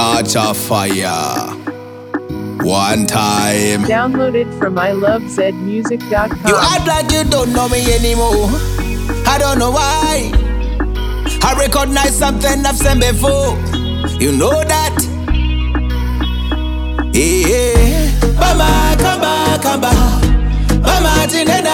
Catch a fire. One time. Download it from ilovezmusic.com. You act like you don't know me anymore. I don't know why. I recognize something I've seen before. You know that. Yeah. Mama, come back, come back. Mama, tinena.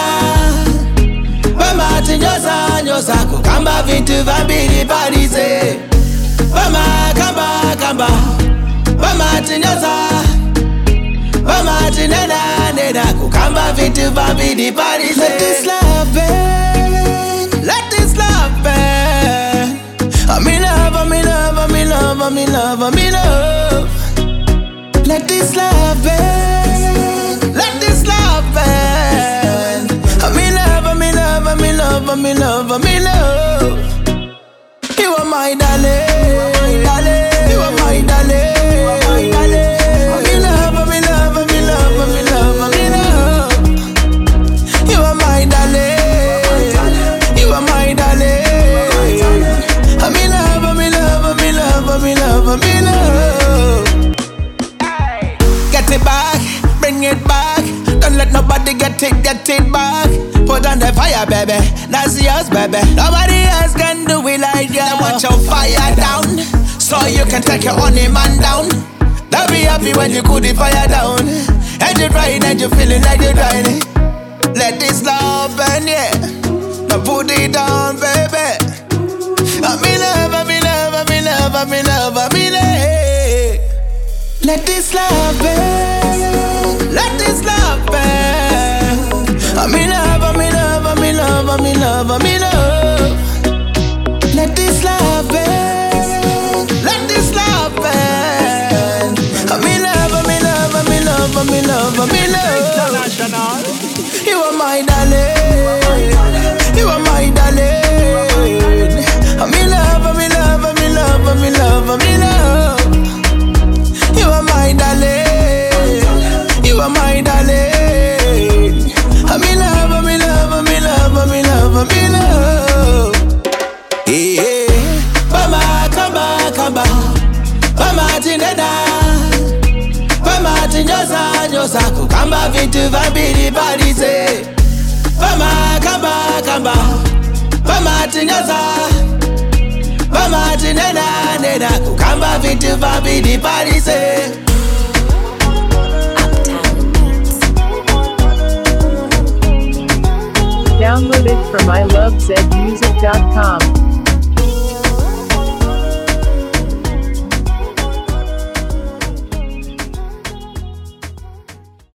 Mama, tinyosa, nyosa. Kukamba vintu vambili palize. Mama, come back, come back. Mama, tinyosa. Mama, tinena, nena. Kukamba vintu vambili palize. Let this love burn. Let this love burn. I'm in love, I'm in love, I'm in love, I'm in love, I'm in love. Let this love burn. Let this love burn. I'm in love, I'm in love, I'm in love, I'm in love, I'm in love. You are my darling, darling. You are my darling, darling. I'm in love, I'm in love, I'm in love, I'm in love, I'm in love. You are my darling, you are my darling. I'm in love, I'm in love, I'm in love, I'm in love, I'm in love. Get it back, bring it back. Don't let nobody get it back. Put on the fire, baby. That's yours, baby. Nobody else can do it like you. I want your fire down, so you can take your only man down. They'll be happy when you cool the fire down. And you're trying and you're feeling like you're dying. Let this love burn, yeah. Now put it down, baby. I'm in love, I'm in love, I'm in love, I'm in love, I'm in love. Let this love burn. Let this love burn. I'm in love, I'm in love, I'm in love, I'm in love, I'm in love. Let this love burn. Let this love burn. I'm in love, I'm in love, I'm in love, I'm in love, I'm in love. International. You are my darling. You are my darling. I'm in love, I'm in love, I'm in love, I'm in love, I'm in love. You are my darling. You are my darling. I'm in love, I'm in love, I'm in love, I'm in love, I'm in love. Yeah. Mama, come back, come back. Mama, tinena. Mama, tinyosa, nyosa. Kukamba vintu vambili palize. Mama, come back, come back. Mama, tinyosa. Mama, tinena, nena. Kukamba vintu vambili palize. Download it from ilovezmusic.com.